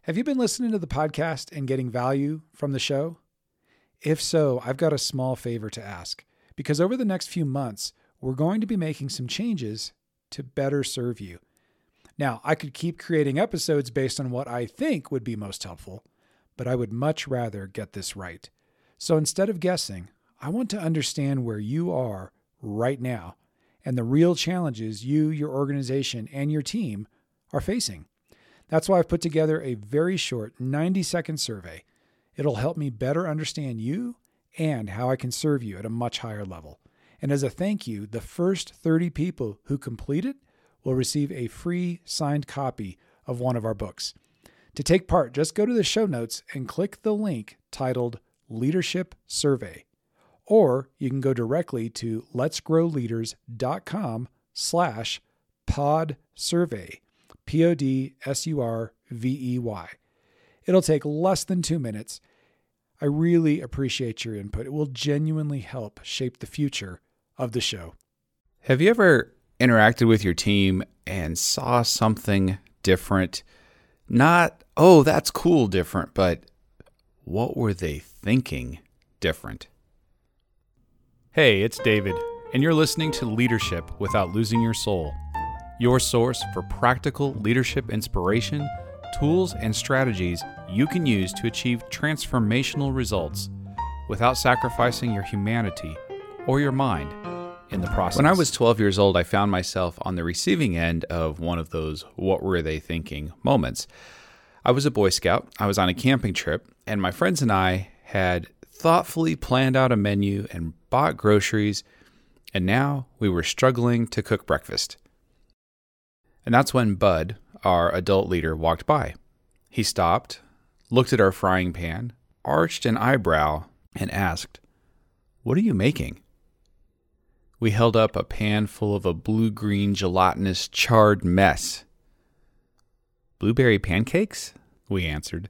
Have you been listening to the podcast and getting value from the show? If so, I've got a small favor to ask, because over the next few months, we're going to be making some changes to better serve you. Now, I could keep creating episodes based on what I think would be most helpful, but I would much rather get this right. So instead of guessing, I want to understand where you are right now and the real challenges you, your organization, and your team are facing. That's why I've put together a very short 90-second survey. It'll help me better understand you and how I can serve you at a much higher level. And as a thank you, the first 30 people who complete it will receive a free signed copy of one of our books. To take part, just go to the show notes and click the link titled Leadership Survey. Or you can go directly to letsgrowleaders.com/podsurvey, PODSURVEY. It'll take less than 2 minutes. I really appreciate your input. It will genuinely help shape the future of the show. Have you ever interacted with your team and saw something different? Not, oh, that's cool different, but what were they thinking different? Hey, it's David, and you're listening to Leadership Without Losing Your Soul, your source for practical leadership inspiration, tools, and strategies you can use to achieve transformational results without sacrificing your humanity or your mind in the process. When I was 12 years old, I found myself on the receiving end of one of those what were they thinking moments. I was a Boy Scout, I was on a camping trip, and my friends and I had thoughtfully planned out a menu and bought groceries, and now we were struggling to cook breakfast. And that's when Bud, our adult leader, walked by. He stopped, looked at our frying pan, arched an eyebrow, and asked, "What are you making?" We held up a pan full of a blue-green gelatinous charred mess. "Blueberry pancakes?" we answered.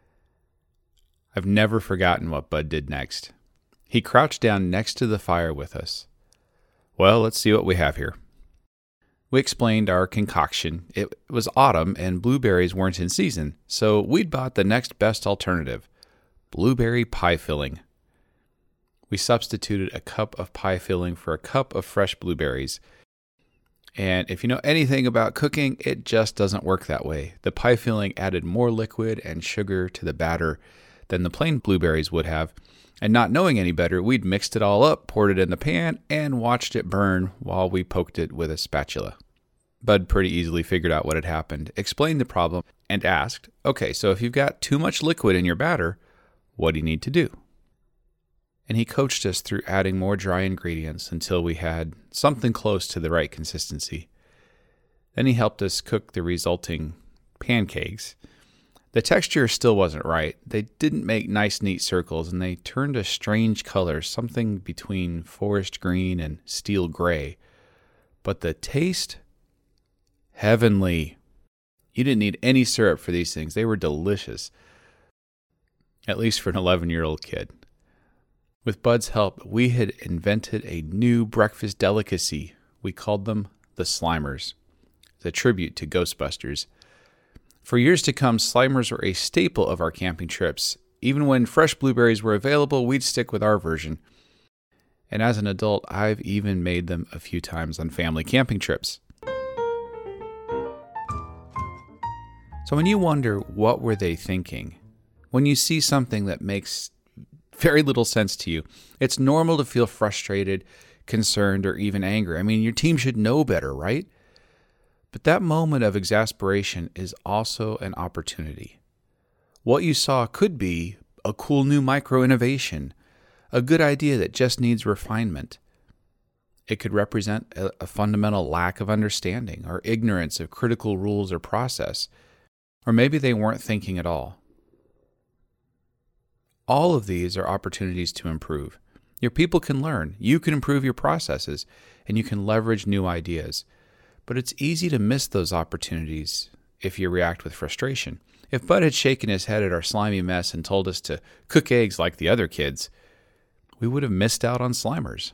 I've never forgotten what Bud did next. He crouched down next to the fire with us. "Well, let's see what we have here." We explained our concoction. It was autumn and blueberries weren't in season, so we'd bought the next best alternative, blueberry pie filling. We substituted a cup of pie filling for a cup of fresh blueberries. And if you know anything about cooking, it just doesn't work that way. The pie filling added more liquid and sugar to the batter than the plain blueberries would have. And not knowing any better, we'd mixed it all up, poured it in the pan, and watched it burn while we poked it with a spatula. Bud pretty easily figured out what had happened, explained the problem, and asked, "Okay, so if you've got too much liquid in your batter, what do you need to do?" And he coached us through adding more dry ingredients until we had something close to the right consistency. Then he helped us cook the resulting pancakes. The texture still wasn't right. They didn't make nice, neat circles, and they turned a strange color, something between forest green and steel gray. But the taste? Heavenly. You didn't need any syrup for these things. They were delicious. At least for an 11-year-old kid. With Bud's help, we had invented a new breakfast delicacy. We called them the Slimers. It's a tribute to Ghostbusters. For years to come, Slimers were a staple of our camping trips. Even when fresh blueberries were available, we'd stick with our version. And as an adult, I've even made them a few times on family camping trips. So when you wonder what were they thinking, when you see something that makes very little sense to you, it's normal to feel frustrated, concerned, or even angry. I mean, your team should know better, right? But that moment of exasperation is also an opportunity. What you saw could be a cool new micro-innovation, a good idea that just needs refinement. It could represent a fundamental lack of understanding or ignorance of critical rules or process, or maybe they weren't thinking at all. All of these are opportunities to improve. Your people can learn, you can improve your processes, and you can leverage new ideas. But it's easy to miss those opportunities if you react with frustration. If Bud had shaken his head at our slimy mess and told us to cook eggs like the other kids, we would have missed out on Slimers.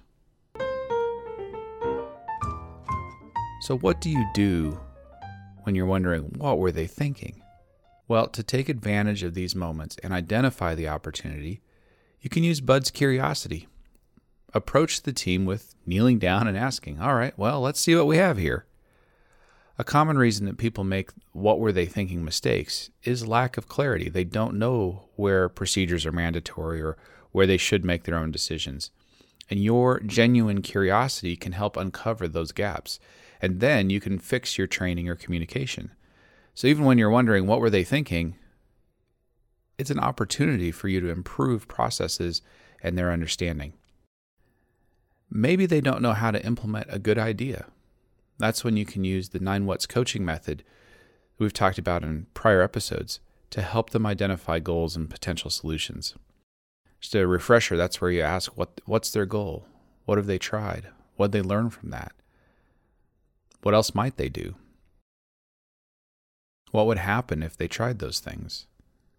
So what do you do when you're wondering, what were they thinking? Well, to take advantage of these moments and identify the opportunity, you can use Bud's curiosity. Approach the team with kneeling down and asking, all right, well, let's see what we have here. A common reason that people make what were they thinking mistakes is lack of clarity. They don't know where procedures are mandatory or where they should make their own decisions. And your genuine curiosity can help uncover those gaps. And then you can fix your training or communication. So even when you're wondering what were they thinking, it's an opportunity for you to improve processes and their understanding. Maybe they don't know how to implement a good idea. That's when you can use the 9 What's coaching method we've talked about in prior episodes to help them identify goals and potential solutions. Just a refresher, that's where you ask what's their goal? What have they tried? What did they learn from that? What else might they do? What would happen if they tried those things?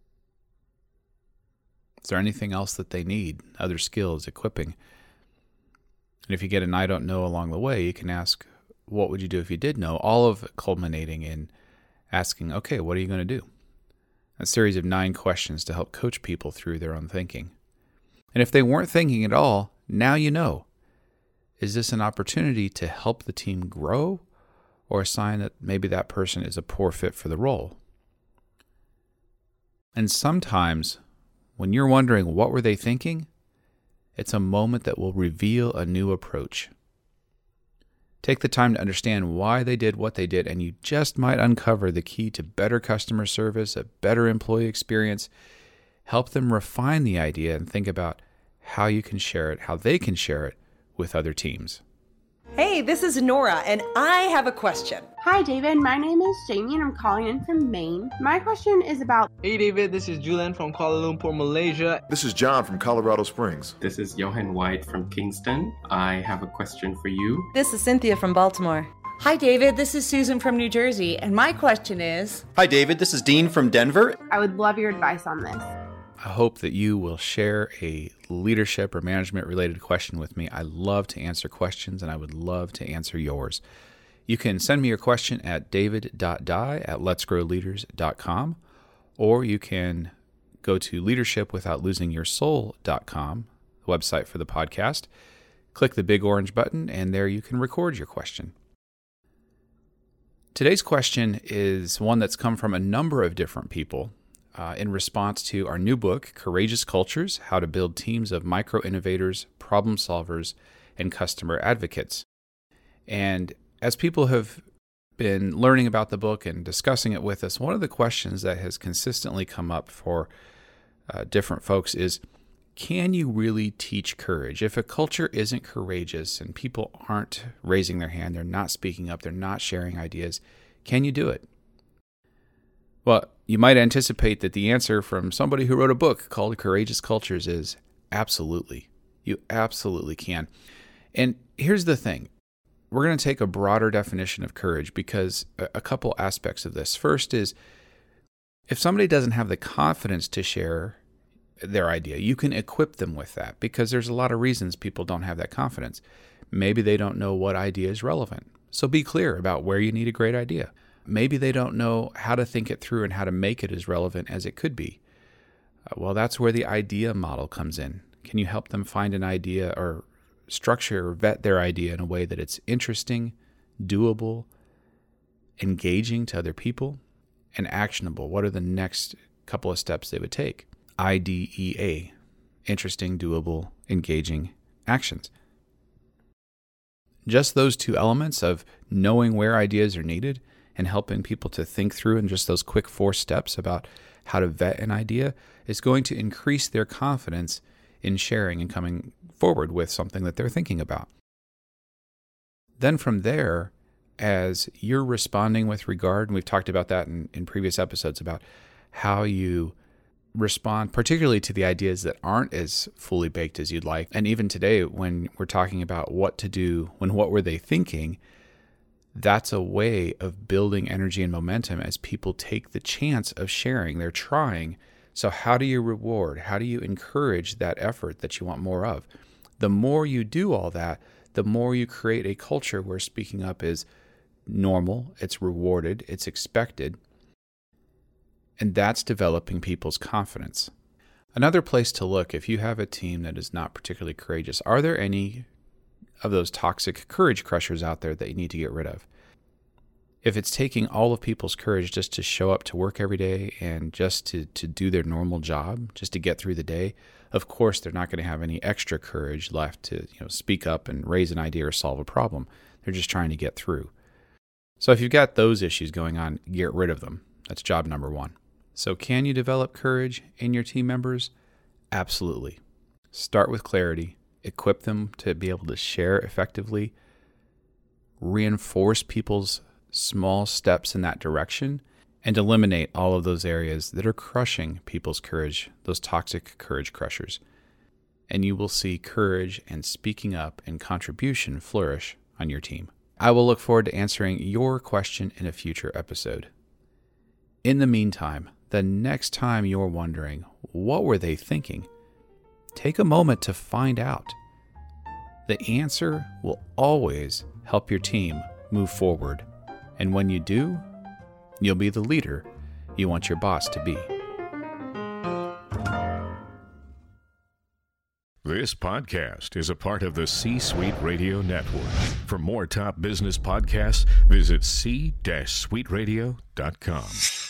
Is there anything else that they need? Other skills, equipping? And if you get an I don't know along the way, you can ask, what would you do if you did know? All of it culminating in asking, okay, what are you going to do? A series of 9 questions to help coach people through their own thinking. And if they weren't thinking at all, now you know. Is this an opportunity to help the team grow or a sign that maybe that person is a poor fit for the role? And sometimes when you're wondering what were they thinking, it's a moment that will reveal a new approach. Take the time to understand why they did what they did, and you just might uncover the key to better customer service, a better employee experience. Help them refine the idea and think about how you can share it, how they can share it with other teams. Hey, this is Nora, and I have a question. Hi, David. My name is Jamie, and I'm calling in from Maine. My question is about... Hey, David. This is Julian from Kuala Lumpur, Malaysia. This is John from Colorado Springs. This is Johan White from Kingston. I have a question for you. This is Cynthia from Baltimore. Hi, David. This is Susan from New Jersey, and my question is... Hi, David. This is Dean from Denver. I would love your advice on this. I hope that you will share a leadership or management related question with me. I love to answer questions, and I would love to answer yours. You can send me your question at david.dye@letsgrowleaders.com, or you can go to leadershipwithoutlosingyyoursoul.com, the website for the podcast. Click the big orange button, and there you can record your question. Today's question is one that's come from a number of different people. In response to our new book, Courageous Cultures, How to Build Teams of Micro-Innovators, Problem Solvers, and Customer Advocates. And as people have been learning about the book and discussing it with us, one of the questions that has consistently come up for different folks is, can you really teach courage? If a culture isn't courageous and people aren't raising their hand, they're not speaking up, they're not sharing ideas, can you do it? Well, you might anticipate that the answer from somebody who wrote a book called Courageous Cultures is absolutely. You absolutely can. And here's the thing. We're going to take a broader definition of courage because a couple aspects of this. First is, if somebody doesn't have the confidence to share their idea, you can equip them with that because there's a lot of reasons people don't have that confidence. Maybe they don't know what idea is relevant. So be clear about where you need a great idea. Maybe they don't know how to think it through and how to make it as relevant as it could be. Well, that's where the idea model comes in. Can you help them find an idea or structure or vet their idea in a way that it's interesting, doable, engaging to other people, and actionable? What are the next couple of steps they would take? IDEA, interesting, doable, engaging actions. Just those 2 elements of knowing where ideas are needed and helping people to think through in just those quick 4 steps about how to vet an idea is going to increase their confidence in sharing and coming forward with something that they're thinking about. Then from there, as you're responding with regard, and we've talked about that in previous episodes about how you respond, particularly to the ideas that aren't as fully baked as you'd like. And even today, when we're talking about what to do, what were they thinking, that's a way of building energy and momentum as people take the chance of sharing. They're trying. So how do you reward? How do you encourage that effort that you want more of? The more you do all that, the more you create a culture where speaking up is normal, it's rewarded, it's expected. And that's developing people's confidence. Another place to look, if you have a team that is not particularly courageous, are there any of those toxic courage crushers out there that you need to get rid of? If it's taking all of people's courage just to show up to work every day and just to do their normal job, just to get through the day, of course they're not going to have any extra courage left to speak up and raise an idea or solve a problem. They're just trying to get through. So if you've got those issues going on, get rid of them. That's job number one. So can you develop courage in your team members? Absolutely. Start with clarity. Equip them to be able to share effectively. Reinforce people's small steps in that direction, and eliminate all of those areas that are crushing people's courage, those toxic courage crushers. And you will see courage and speaking up and contribution flourish on your team. I will look forward to answering your question in a future episode. In the meantime, the next time you're wondering, what were they thinking? Take a moment to find out. The answer will always help your team move forward. And when you do, you'll be the leader you want your boss to be. This podcast is a part of the C-Suite Radio Network. For more top business podcasts, visit c-suiteradio.com.